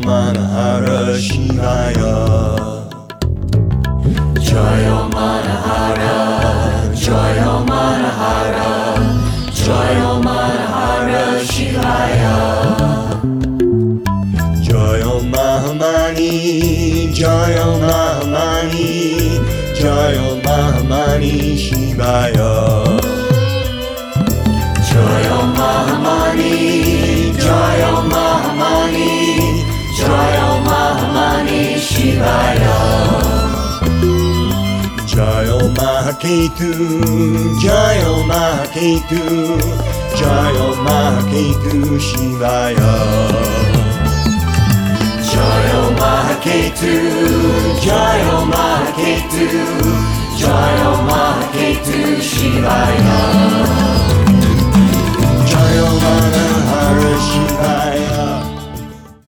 Manahara Shivaya. Jaya Manahara, Jaya Manahara, Jaya Manahara Shivaya. Jaya Mahamani, Jaya Mahamani, Jaya Mahamani Shivaya. Jaya Mahamani, Jaya Mahamani, Jaya Mahamani Shivaya. Jaya Mahaketu, Jaya Mahaketu, Jaya Mahaketu Shivaya. Jaya Mahaketu, Jaya Mahaketu, Jaya Mahaketu Shivaya.